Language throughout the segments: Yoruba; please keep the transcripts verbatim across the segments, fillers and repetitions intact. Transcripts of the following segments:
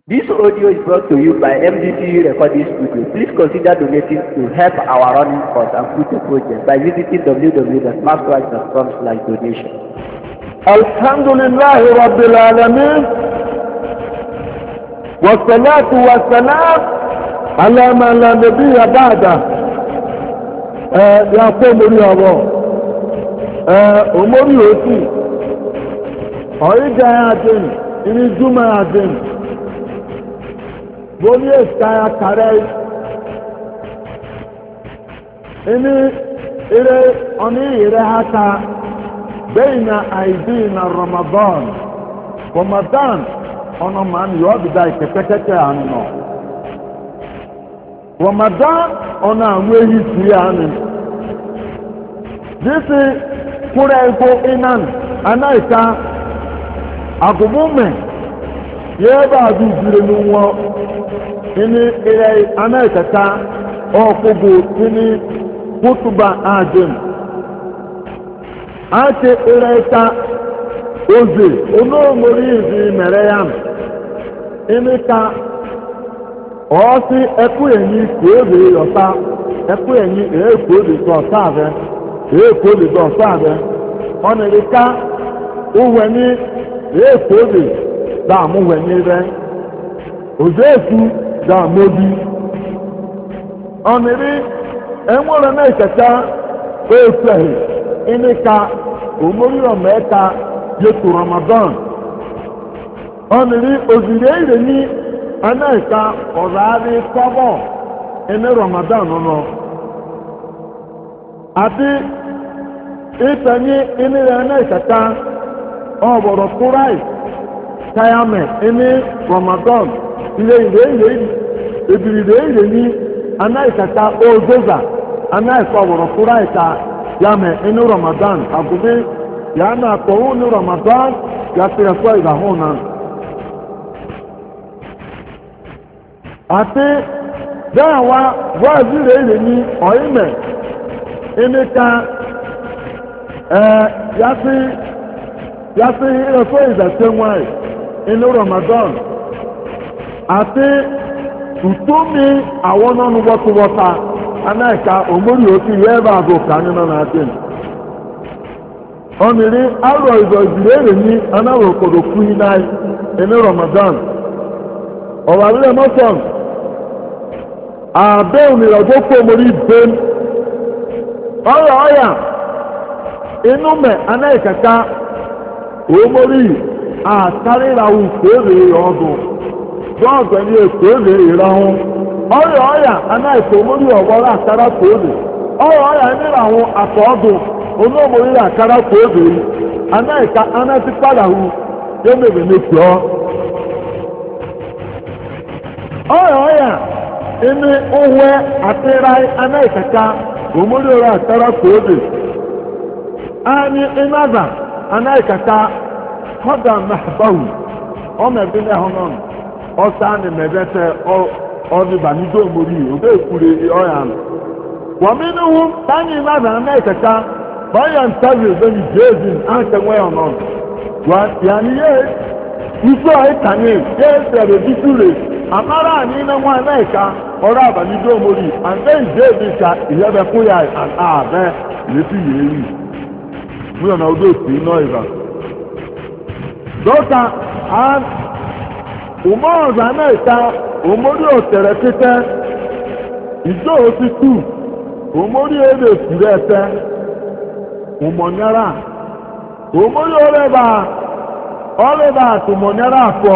This audio is brought to you by M D C U Recording Studio. Please consider donating to help our running costs and future projects by visiting w w w dot maxwatch dot com slash donation. الحمد لله رب العالمين والصلاة والسلام على من لا نبي بعده. يا قوم اليابا أمور يوتي أريد أن إني جمعة بولي اسكايا كاري إني إلي أني إلي هكا بين أيدينا رمضان رمضان أنا من يوبدا كتكتك عنه رمضان أنا وهي سياني جيسي كوريكو إنان أنا إكا أقومي يبا دوزيري نوو إني إلي أنا إكا أقوبو إني كتبا آجم ake ireta ozi onomori izi mere ya imi ka ọsị ekwenyi ka obi yọta ekwenyi ekwo obi ka ọsa abịa ekwo obi ka ọsa abịa ọ nịrị ka uwenyi ekwo obi da amụ wenyi re ozi ekwu da amobi ọ nịrị enwere na-eketa ekweghị imi ka omori ọmọẹka yetu Ramadan ọnìrí òzìrì èrè ní anáìka ọ̀rọ̀ kọ́bọ̀ ẹni Ramadan nọ àti ìtẹ̀yìn ìnira anáìkàtà ọ̀bọ̀rọ̀ kúráì káyàmẹ̀ ẹni Ramadan ilé ìrè ìrè ìbìrì ìrè ìrè ní anáìkàtà òzòzà anáìka ọ̀bọ̀rọ̀ kúráì ká yame inu Ramadan agubi yana kowu ni Ramadan ya ti ẹ̀kọ́ ìgbàhùn náà àti bẹ́ẹ̀ wá wáàzí rẹ̀ rẹ̀ ní ọ̀ìmẹ̀ inika ẹ̀ yàtí yàtí ẹ̀kọ́ ìgbàsẹ̀ wáyé inu Ramadan àti ùtúmi àwọn nọ́nù wọ́túwọ́ta anáìka òmórí òkè yẹ́ bá àbò kàánú náà náà dé ọmọdé arọ ìzọ ìdílé rẹ̀ ní anáwó òkòdò kú iná ẹni Ramadan ọ̀rọ̀ àrílẹ̀ mọ́sán àbẹ́ òmìnira tó kó mórí bẹ́ẹ̀ ọ̀rọ̀ ọ̀yà inú mẹ́ anáìkàká òmórí àtàrírawù kéré ọdún bọ́ọ̀gù ẹni èkó èrè ìrahùn ọrịa ọrịa anaghịkwa omori ọgbọrọ akara ka oge ọrịa ọrịa ndị na-ahụ afọ ọdụ onye omori akara ka oge anaghịkwa anaghịkparahu ya mebe n'ekyo ọrịa ọrịa ndị uwe atịrai anaghịkwa omori ọrịa akara ka oge anyị ịnaza anaghịkwa họda mahbahu ọ mebe n'ahụ nọ ọsa anyị mebete ọ ọdún ìbànújẹ́ òmòrí òbẹ́ ìkúre ọ̀yà nù. wọ́n mi ní wọn táyì lábẹ́ amẹ́kẹ̀ká báyà ń tẹ́lẹ̀ ìbẹ́ni jésù àǹkẹ́wẹ́ ọ̀nà. wọ́n yàní yé ikú ọ̀ẹ́kàní yé sẹ̀rẹ̀ bísú rẹ̀ àmàrà ní iná wọn amẹ́ka ọ̀rọ̀ àbànújẹ́ òmòrí àǹkẹ́ ìjẹ́bi ka ìyẹ́bẹ̀ fún yà àbẹ́ ìrètí yéèrì. mú yàrá odó òsì iná ìbà. dọ́kà ụmụ ọzọ amẹ́ka omori òtẹ̀rẹ̀ títẹ́ ìjọ òtítù omori èrè fúrẹ́ ẹ̀tẹ́ ọmọnyára omori ọrẹ́bà ọrẹ́bà àtùmọ̀nyára àfọ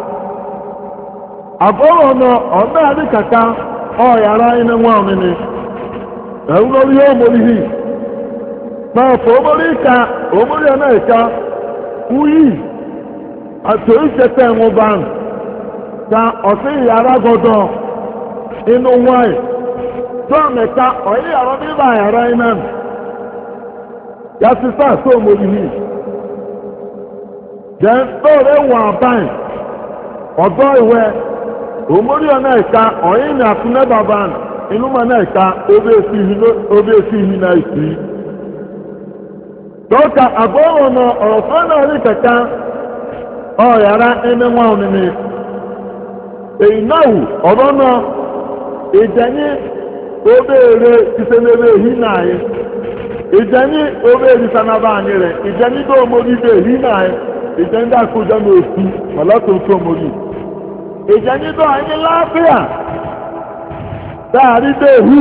àgọ́rọ̀ ọ̀nà ọ̀bẹ́ àdìkàkà ọ̀yàrá iná wọn ọ̀mìnì ẹ̀rù lórí omori hì máa fọ omori ka omori amẹ́ka wúyì àtò ìṣẹ́tẹ̀ ẹ̀wọ̀n bá ń ka ọ̀sẹ̀ ìyàrá gọ́dọ̀ inú wáyé tó mẹ́ta ọ̀yí àrọ́ bíbá àyàrá iná yàtí sáà tó mórí yìí jẹ́ tóòrè wọ̀n àbáyé ọ̀dọ́ ìwẹ́ òmórí ọ̀nà ìka ọ̀yí ní àtúnẹ́ bàbá inú mọ̀ náà ìka obi èsì yìí náà ìsì dọ́kà àbọ̀rọ̀ nọ ọ̀rọ̀ fẹ́ náà rí kẹta ọ̀yàrá ẹni wọn ò ní einahu ọ̀rọ̀ náà ìjẹni obere ìsẹ̀lẹ̀rẹ̀ èhí náà yẹ ìjẹni obere sanaba anyị rẹ̀ ìjẹni tó omori dé èhí náà yẹ ìjẹni tó àkójọ ní òkú mọ̀lọ́tò tó omori ìjẹni tó anyị láàfíà dáàrí dé èhú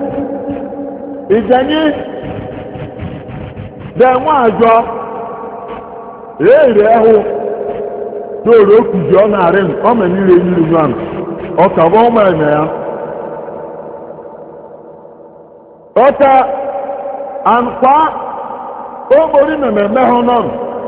ìjẹni dẹ̀wọ̀n àjọ èèrè ẹ̀hú lóòrò òkùjì ọ na-arị m ọ mere ire yiri nwa m ọka bụ ọma eme ya ọka ankwa ogbori mmemme hụ nọ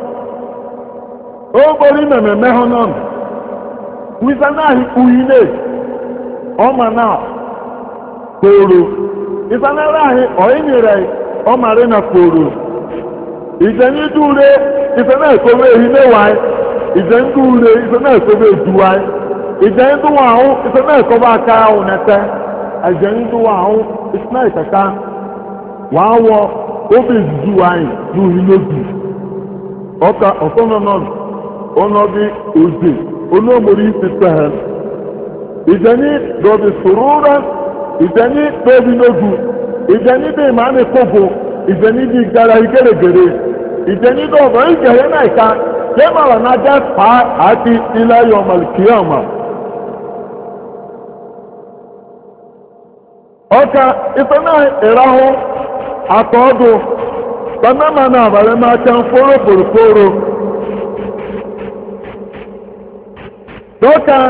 ogbori mmemme hụ nọ wisa naghị uyine ọma na kporo isa nara ahị ọyịnyere ọmarị na kporo ìjẹni dúre ìfẹ́ náà kọ́wé èyí mẹ́wàá ìjẹni dúre ìfẹ́ náà kọ́wé ìdúwà ìjẹni dúwà áhùn ìfẹ́ náà kọ́wé aká áhùn nẹ́tẹ́ ìjẹni dúwà áhùn ìfẹ́ náà ìkàkà wàá wọ obi ìdúwà yìí lórí lóbi ọkà ọ̀sánánà ọ̀nàbí òjè olóòmòrí ìfẹ́ hẹ́ ìjẹni dọ̀bì sòrúurẹ́ ìjẹni dọ̀bì lógu ìjẹni bí ìmáàmì kófò ìjẹni bí gara igérégéré ìjẹni bí ọ̀bọ̀n ìjẹ̀yẹ náà ìka jẹ́mọ̀rọ̀ náà jẹ́ pa àti ilẹ̀ yọmọlùkìyàmà ọkà ìfẹ́ náà ìrahù àtọ́dù tọ́nàmà náà àbàrẹ́ máa kẹ́ ń fóró pòròpóró dọ́kà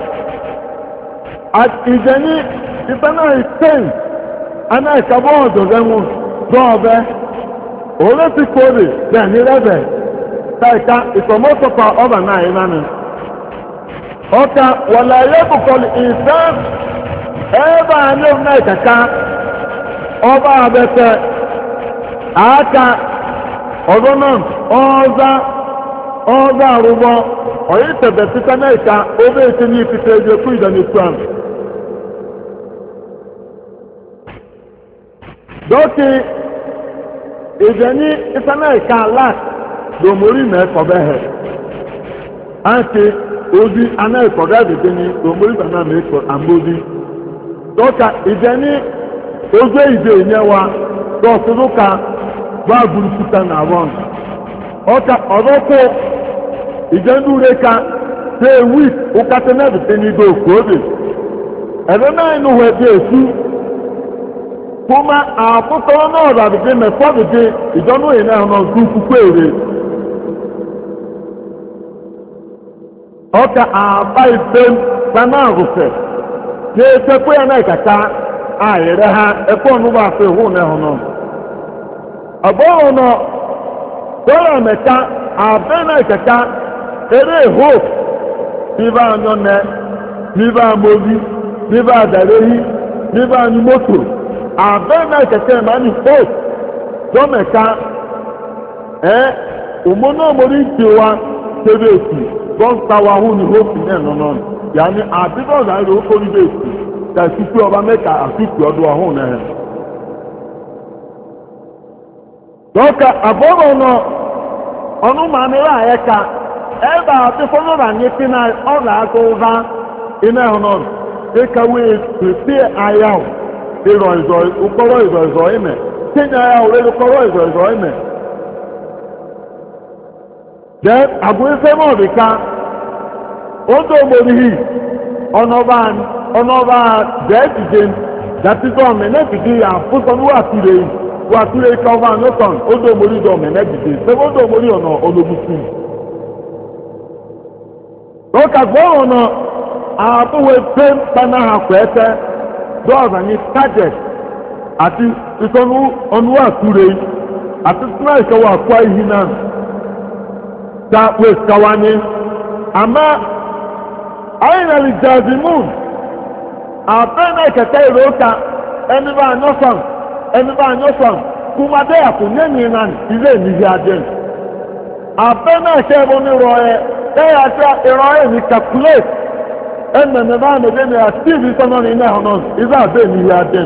ìjẹni ìfẹ́ náà ìtẹ́ǹ aná ìkàbọ̀ ọ̀dọ̀gẹ́wọ̀n dọ́ọ̀bẹ́ òun ti kórè bẹ́ẹ̀ ní rẹ́bẹ̀ táìka ìfọ̀mọ́sọ̀pá ọba náà yìí nánu ọkà wọ̀lẹ̀ ayébùkọ̀lù ìfẹ́ ẹ̀ẹ́bà ní òun náà kàkà ọba abẹ́fẹ́ àáka ọ̀dọ́ náà ọ̀ọ́zá ọ̀ọ́zá àrùbọ̀ ọ̀yí tẹ̀bẹ̀ títà náà ìka ọba ètò ní ìfìtẹ́ ẹ̀jẹ̀ fún ìdánilẹ́kùn àmì. dọ́kì ìjẹni ìsanáìka lát lòmórí mẹ́kọ̀ọ́bẹ́hẹ̀ àti ozi anáìkọ̀ọ́dá dìde ní lòmórí bàná mẹ́kọ̀ àmbózi dọ́kà ìjẹni ojú ìdè ìyẹwa dọ́ọ̀sọ́dọ́ka bá burúkúta nà wọ́n ọkà ọ̀dọ́kọ̀ ìjẹni úreka tẹ wíìk ụkàtẹ́ náà dìde ní ìdó òkúòdè ẹ̀rọ náà inú wẹ̀ dé èsú kuma àkókò náà ràbìdì mẹ́fọ́bìdì ìjọ́nú ìná ọ̀nà ọ̀dún púpọ̀ èrè ọkà àbá ìfẹ́ gbaná àrùfẹ́ ní ẹsẹ̀ pé ẹ̀nà ìkàkà àìrẹ́ ha ẹ̀kọ́ ọ̀nùbà àfẹ́ ìhùn náà ọ̀nà ọ̀bọ̀ ọ̀nà tọ́lá mẹ́ta àbẹ́ náà ìkàkà eré ìhó níbà anyọ́nẹ́ níbà amóbi níbà àdàrẹ́yí níbà ní mọ́tò àbẹ́ẹ̀mẹ́ kẹ̀kẹ́ máa ní hope gọ́mẹ̀ká ẹ́ òmónà mórí ìtì wa tẹ́lẹ̀ èsì gọ́ǹtàwà hù ní hope náà nọ́nà yàní àbíbọ̀dà rẹ̀ ó kórí bẹ́ẹ̀ èsì tàbí pé ọba mẹ́ta àfíìsì ọdún ọ̀hún náà lọ́kà àbọ̀rọ̀ náà ọ̀nù màmílà ẹ̀ka ẹ̀bà àti fọ́nrọ̀rà ní pínà ọ̀rọ̀ àgọ́ọ̀bá iná ẹ̀hún náà ẹ̀kàwé pèpè àyàwó ìrọ̀ ìzọ̀ ìkọ́rọ̀ ìzọ̀ ìzọ̀ ìmẹ̀ tíyà ya òwe ìkọ́rọ̀ ìzọ̀ ìzọ̀ ìmẹ̀ jẹ́ àbúrísẹ́ mọ̀ bìká ó tó gbòrí yìí ọ̀nọ́bà jẹ́ẹ̀tìjẹ́ dàtíjọ́ mẹ́nẹ́tìdí àfúsọ́nú wàtúrẹ́ yìí wàtúrẹ́ kọ́fà nọ́tọ̀n ó tó gbòrí jọ mẹ́nẹ́tìdí sẹ́fọ́ ó tó gbòrí ọ̀nà olóbùsù lọ́kàgbọ́ ọ̀nà àbúwé pé panáhà pẹ́ẹ́tẹ́ dọ́ọ̀bà ní target àti ìsọnù ọ̀nùwà àtúrẹ́ àti sinai kẹwàá àkọ́ ìhì náà ta west kawani àmọ́ ayinali jazimun àbẹ́ náà kẹ̀kẹ́ ìrọ́ta ẹni bá anyọ́sàn ẹni bá anyọ́sàn kùmàdé àkùnyẹ́nyìn náà ilé ìníbi adé àbẹ́ náà kẹ́ ẹ̀bùn ní ìrọ̀ ẹ̀ ẹ̀yà àti ìrọ̀ ẹ̀ ní calculate ẹnìmẹ̀ bá mẹ́jẹ ní àtíìbì sọ́nà ní ilẹ̀ ọ̀nà ìzá àbẹ́ ìníbi adé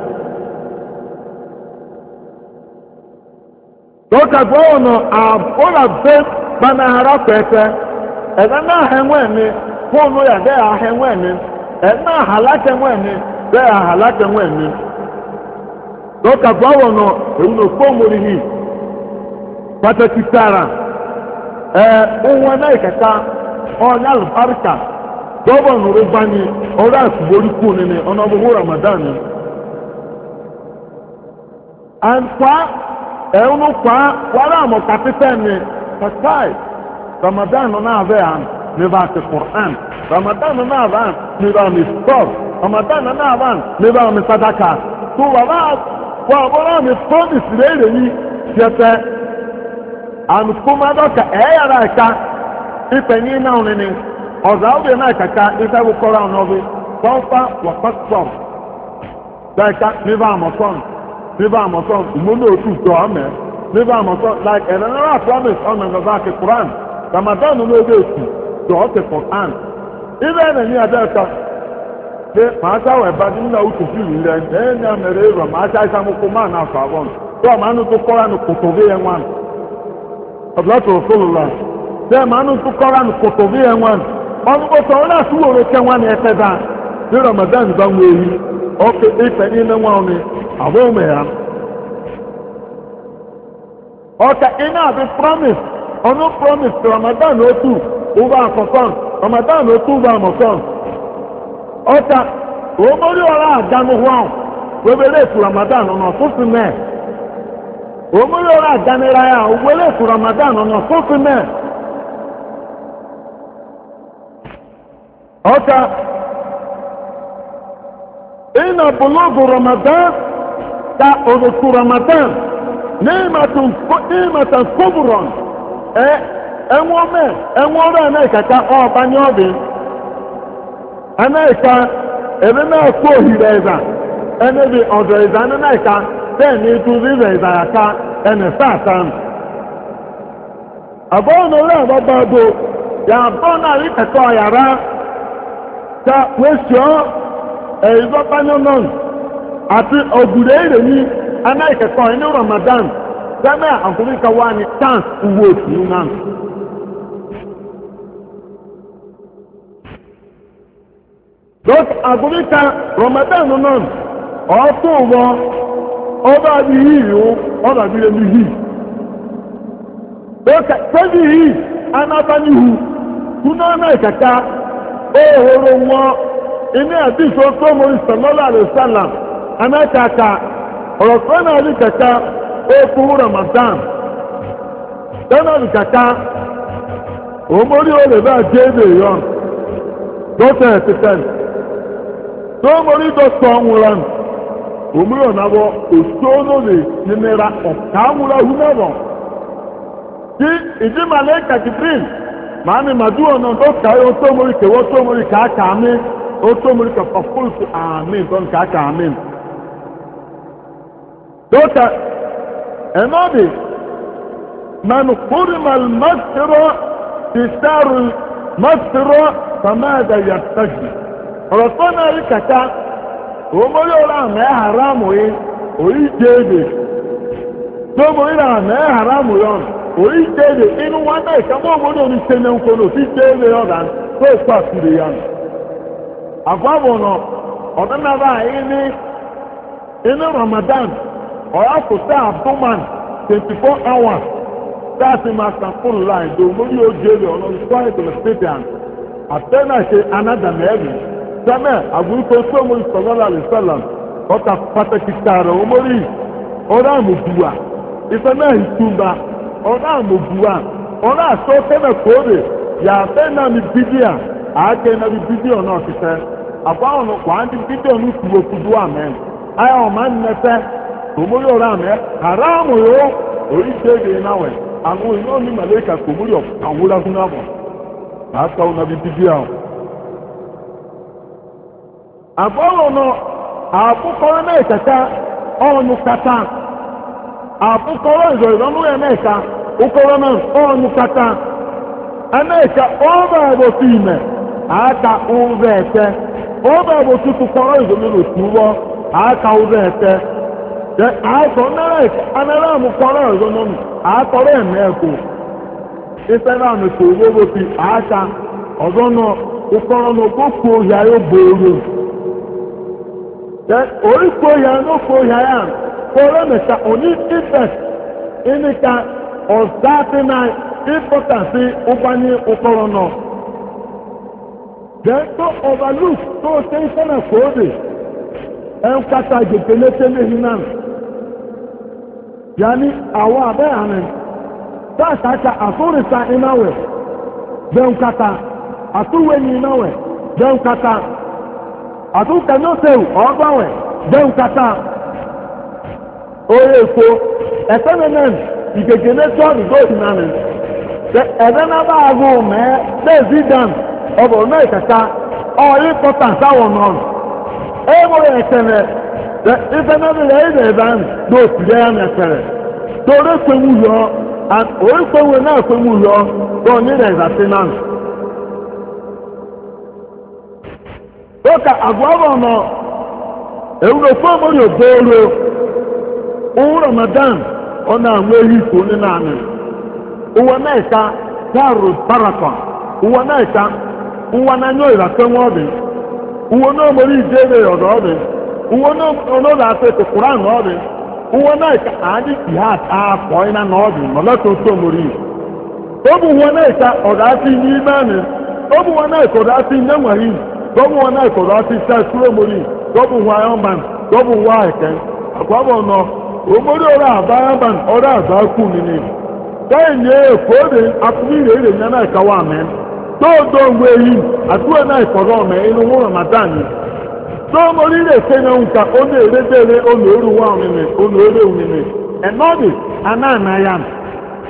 lọ́kàgbọ́ ọ̀nà àbúrà bẹ́ gbanahara pẹ̀ẹ́pẹ́ ẹ̀dá náà ẹ̀wọ̀n ní fóònù yà dẹ́ ahẹ́wọ́ ẹ̀mí ẹ̀ náà hàlákẹ́wọ́ ẹ̀mí dẹ́ hàlákẹ́wọ́ ẹ̀mí lọ́kà gbọ́wọ́ nọ èwù nà fóònù yìí pàtàkì sára ẹ̀ ohun náà ìkẹta ọ̀nyá àlùbáríkà gbọ́wọ́ nùrù báyìí ọ̀rọ̀ àkùbórí kù nínú ọ̀nà ọ̀bùhù ramadan àǹkwá ẹ̀hún kwá wàrà àmọ̀ kàpítẹ́ ni pàtàkì ramadan náà bẹ́ẹ̀ hàn níbà ti quran ramadan náà bá níbà mi stop ramadan náà bá níbà mi sadaka tó wàrà wà wàrà mi promise léèrè yìí jẹtẹ àmukúmádọ́kà ẹ̀yàrá ẹ̀ka ìpẹ̀yìn náà nínú ọ̀zà ọ̀bẹ náà kàkà ìfẹ́wò kọ́ra ọ̀nà ọ̀bẹ kọ́ńfà wàpàtpọ̀m dẹ́ka níbà àmọ̀tọ́n níbà àmọ̀tọ́n ìmúlò òtún tó ọ̀mẹ́ níbà àmọ̀tọ́n like ẹ̀rọ náà promise ọ̀nà ìgbà kí quran ramadan ló dé èkó tó ọ̀tẹ̀ quran ibẹ̀ ẹ̀ ní adé ẹ̀ka ṣe màá sáwọ̀ ẹ̀bá ní nínú àwọn tòfin yìí rẹ̀ ẹ̀ ní àmẹ̀rẹ̀ èrò màá ṣá ìsàmùkú máa náà fà wọ́n tó ọ̀mà nù tó kọ́ra nù kòtò bí ẹ̀ wọn ọ̀dọ́tò òfòlùlà ṣe màá nù tó kọ́ra nù kòtò bí ẹ̀ wọn ọdún bó sọ wọn náà tún wòrò kẹ́ wọn ní ẹ̀fẹ́ dá ní ramadan bá ń wéyí ọ̀kẹ́ ìfẹ́ ní ilé wọn ni àbọ̀ ọmọ ya ọ̀kẹ́ iná àbí promise ọ̀nù promise ramadan otu ụba àkọ́kọ́n ramadan otu ụba àmọ̀kọ́n ọ̀kà òmórí ọ̀rọ̀ àdánù wọn wẹ́wẹ́rẹ́ ètò ramadan ọ̀nà ọ̀túnfin mẹ́ òmórí ọ̀rọ̀ àdánira ya wẹ́wẹ́rẹ́ ètò ramadan ọ̀nà ọ̀túnfin mẹ́ ọ̀kà ìnà bùlọ́gù ramadan ta òdòtú ramadan ní ìmọ̀tàn kóbùrọ̀n ẹ ẹ̀wọ̀n mẹ́ ẹ̀wọ̀n ọ̀rọ̀ anáìkàkà ọ̀ọ̀bá ní ọ̀bẹ anáìka ẹ̀rẹ́ náà kó òhìrì ẹ̀zà ẹni bí ọ̀dọ̀ ẹ̀zà anáìka bẹ́ẹ̀ ní ikú rírẹ̀ ẹ̀zà yàká ẹni sáàtà nù. àbọ̀ ọ̀nà orí àbọ̀bọ̀ ọdọ yàbọ̀ náà rí kẹ̀kọ́ yàrá ká wẹ́sọ̀ ẹ̀yìnbọ̀pányọ́ náà àti ọ̀gùdẹ̀ èrè ní anáìkẹ̀kọ́ ẹni ramadan gẹ́gẹ́ àkùnrin kan wá ní chance owó òtún náà. lọ́sọ̀ àkùnrin kan ramadan náà ọ̀tún wọn ọba bí yìí o ọba bí ẹni yìí. lọ́sọ̀ sẹ́yìn yìí anábánihu kúná náà kẹta òhòrò wọn ilé àdìsọ tó mọ ìsàlọ́lá àlè sálàm anákàkà ọ̀rọ̀ tó náà rí kẹta okú ramadan tẹ́nàlì kàkà òmórí olè bá jẹ́ èdè yọ dọ́tẹ̀ ẹ̀tẹ́tẹ́ tó mórí dọ́tọ̀ ọ̀húnra òmórí ọ̀nàwọ̀ òṣòro lè nínira ọ̀ká ọ̀húnra húnẹ̀rọ̀ tí ìdímàlẹ̀ kàkìtìn màá ní màdú ọ̀nà dọ́kà ó tó mórí kẹwọ́ tó mórí kàákà àmì ó tó mórí kẹfà fúlùsù àmì tó ń kàákà àmì dọ́kà ẹnọbi mẹnu kúrìmàl mẹsìrọ tìṣàrù mẹsìrọ sàmẹdà yàtàjì ọ̀rọ̀ tó náà rí kàkà òmòrí ọ̀rọ̀ àmẹ́ haramu yìí orí jẹ́ẹ̀dẹ̀ tó mòrí ọ̀rọ̀ àmẹ́ haramu yọ̀n orí jẹ́ẹ̀dẹ̀ inú wọn náà ìkàmọ́ òmòrí omi sẹ́nẹ̀ nkọ́nà sí jẹ́ẹ̀dẹ̀ ọ̀dà tó èkó àkùrẹ̀ yẹn àgbàbọ̀nà ọ̀dọ́ náà báyìí ní inú ramadan ọ̀rọ̀ àkùsẹ́ àbúman twenty four hours dáàsì máa san full line tó mórí ojú èrè ọ̀nà ìsọ́ ìtòlẹ̀ stadium àtẹ́nà ṣe anádàmẹ́rì sẹ́mẹ̀ àgbúrúkọ tó mórí sọ̀lọ́lá àlùsọ̀làm ọ̀tà pàtàkì tààrà òmórí ọ̀rọ̀ àmọ̀bùwà ìfẹ́ náà ìtumba ọ̀rọ̀ àmọ̀bùwà ọ̀rọ̀ àṣọ tẹ́mẹ̀ kóòdè yàtẹ́ náà ní bídíà àákẹ́ náà ní bídíà náà ti fẹ́ àbáwọn wàá ní bídíà ní kùwòkùdù àmẹ́ ayé ọ̀ma ń nẹ́fẹ́ kòmórí ọ̀rọ̀ àmẹ́ haramu yóò orí ṣéèdè náwẹ àwọn iná ní màlẹ́kà kòmórí àwòrán fún àbọ̀ láàkà ọ̀nà bí bíbí àwọn. àbọ̀rọ̀ nọ àbúkọ́rọ́ náà kẹta ọ̀nù kata àbúkọ́rọ́ ìzọ̀ ìrọ̀nù ẹ̀ mẹ́ka ukọ́rọ́ náà ọ̀nù kata ẹ̀mẹ́ka ọ̀bà ẹ̀bọ̀ sí ìmẹ̀ àáka ọ̀bẹ̀ ẹ̀tẹ́ ọ̀bà ẹ̀bọ̀ tuntun kọ́rọ́ ìzọ̀ nínú ìtúwọ́ àáka ọ̀bẹ̀ ẹ̀tẹ́ àákọ̀ náà anára àmúkọ́rọ̀ ẹ̀rọ nọ́nù àákọ̀rọ̀ ẹ̀mẹ́ ẹ̀kọ́ ìfẹ́ náà ní kò owó bó ti àáka ọ̀dọ́ náà ụkọrọ na okpokpo ya ya boro orikpo ya n'okpo ya ya kpọrọ meta onye ifet ịnịka ọzatị na ịpọtasị ụgbanye ụkọrọ nọ then to overlook to say sana kode en kata jepenete mehinan yani awa be anen ta kata asuri sa inawe then kata atuwe ni inawe then kata atu kanote ogbawe then kata oye ko efemenen igegene to ni go nanen the edana ba agu me president ọbụrụ na ịkata ọyị kọta sáwọn nọ ẹgbẹrẹ ẹtẹrẹ ife mẹbìrì ẹyẹ ẹbẹ n'otiri ya mẹsẹrẹ torí kwenwu yọ orí kwenwu náà kwenwu yọ tó ní rẹ ìzàsí náà ó ka àgùwàbọ̀ nọ ewúro fún ọmọdé ògbóòrò òun Ramadan ọ na-anwụ ehi iko ní naanị ụwa náà ìka dáàrú parakọ ụwa náà ìka ụwa n'anya ìràkẹ́ wọn ọdị ụwa náà mọ̀rí ìdéèrè ọ̀dọ̀ ọdị ụwa náà ọ̀nọ́dọ̀ àtẹ̀tẹ̀ kùrán ọdị ụwa náà ìka àádì ìhà àkọ́ iná nà ọdị mọ̀lẹ́tọ̀ tó mọ̀rí ó bụ ụwa náà ìka ọ̀dọ̀ àti ní ìmánì ó bụ ụwa náà ìka ọ̀dọ̀ àti ní ẹ̀wọ̀rí ó bụ ụwa náà ìka ọ̀dọ̀ àti ìṣẹ́ ìṣúró mọ̀rí ó bụ ụwa ayọ́mbàn ó bụ ụwa ẹ̀kẹ́ àkọ́bọ̀ nọ òmórí ọ̀rọ̀ àbáyọ́mbàn ọ̀rọ̀ àbá kù nínú bẹ́ẹ̀ ni èkó de akúbíyè rè ní ẹ̀ná ìka wà mẹ́ tóòdó ń wé yìí àtúwẹ̀ náà ìkọ̀rọ̀ ọ̀mẹ́ inú wọn Ramadan ni tó mórí lè ṣe ní nǹkan ó lè rédèrè olóòrùn wà òmìnir olóòrùn òmìnir ẹ̀nọ́ọ̀dì anáànáyà